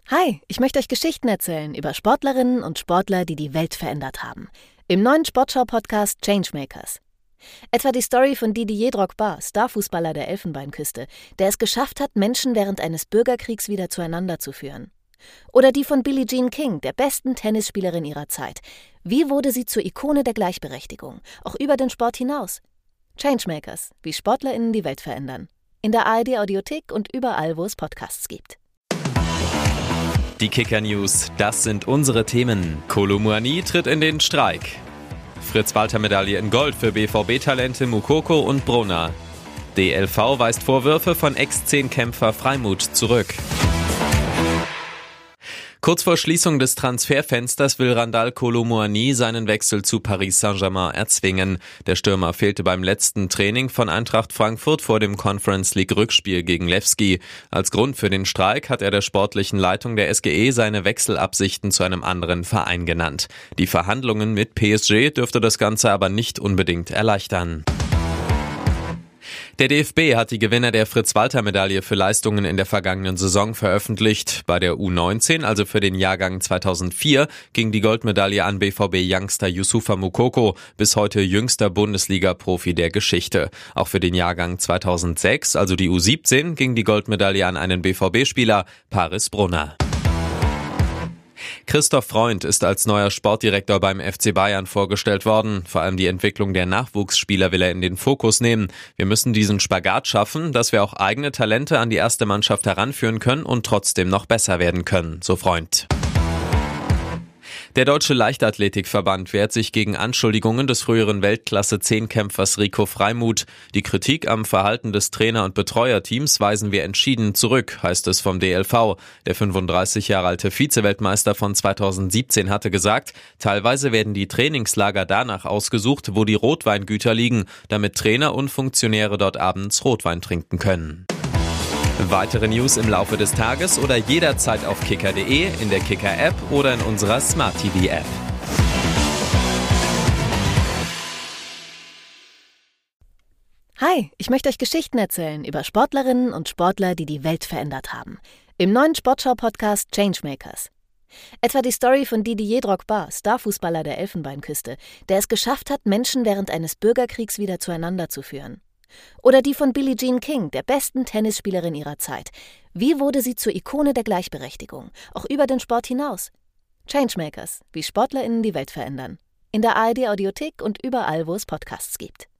Hi, ich möchte euch Geschichten erzählen über Sportlerinnen und Sportler, die die Welt verändert haben. Im neuen Sportschau-Podcast Changemakers. Etwa die Story von Didier Drogba, Starfußballer der Elfenbeinküste, der es geschafft hat, Menschen während eines Bürgerkriegs wieder zueinander zu führen. Oder die von Billie Jean King, der besten Tennisspielerin ihrer Zeit. Wie wurde sie zur Ikone der Gleichberechtigung, auch über den Sport hinaus? Changemakers, wie SportlerInnen die Welt verändern. In der ARD-Audiothek und überall, wo es Podcasts gibt. Die Kicker-News, das sind unsere Themen. Kolo Muani tritt in den Streik. Fritz-Walter-Medaille in Gold für BVB-Talente Moukoko und Brunner. DLV weist Vorwürfe von Ex-10-Kämpfer Freimuth zurück. Kurz vor Schließung des Transferfensters will Randal Kolo Muani seinen Wechsel zu Paris Saint-Germain erzwingen. Der Stürmer fehlte beim letzten Training von Eintracht Frankfurt vor dem Conference-League-Rückspiel gegen Levski. Als Grund für den Streik hat er der sportlichen Leitung der SGE seine Wechselabsichten zu einem anderen Verein genannt. Die Verhandlungen mit PSG dürfte das Ganze aber nicht unbedingt erleichtern. Der DFB hat die Gewinner der Fritz-Walter-Medaille für Leistungen in der vergangenen Saison veröffentlicht. Bei der U19, also für den Jahrgang 2004, ging die Goldmedaille an BVB-Youngster Youssoufa Moukoko, bis heute jüngster Bundesliga-Profi der Geschichte. Auch für den Jahrgang 2006, also die U17, ging die Goldmedaille an einen BVB-Spieler, Paris Brunner. Christoph Freund ist als neuer Sportdirektor beim FC Bayern vorgestellt worden. Vor allem die Entwicklung der Nachwuchsspieler will er in den Fokus nehmen. Wir müssen diesen Spagat schaffen, dass wir auch eigene Talente an die erste Mannschaft heranführen können und trotzdem noch besser werden können, so Freund. Der Deutsche Leichtathletikverband wehrt sich gegen Anschuldigungen des früheren Weltklasse-10-Kämpfers Rico Freimuth. Die Kritik am Verhalten des Trainer- und Betreuerteams weisen wir entschieden zurück, heißt es vom DLV. Der 35 Jahre alte Vize-Weltmeister von 2017 hatte gesagt, teilweise werden die Trainingslager danach ausgesucht, wo die Rotweingüter liegen, damit Trainer und Funktionäre dort abends Rotwein trinken können. Weitere News im Laufe des Tages oder jederzeit auf kicker.de, in der Kicker-App oder in unserer Smart-TV-App. Hi, ich möchte euch Geschichten erzählen über Sportlerinnen und Sportler, die die Welt verändert haben. Im neuen Sportschau-Podcast Changemakers. Etwa die Story von Didier Drogba, Starfußballer der Elfenbeinküste, der es geschafft hat, Menschen während eines Bürgerkriegs wieder zueinander zu führen. Oder die von Billie Jean King, der besten Tennisspielerin ihrer Zeit. Wie wurde sie zur Ikone der Gleichberechtigung, auch über den Sport hinaus? Changemakers, wie SportlerInnen die Welt verändern. In der ARD-Audiothek und überall, wo es Podcasts gibt.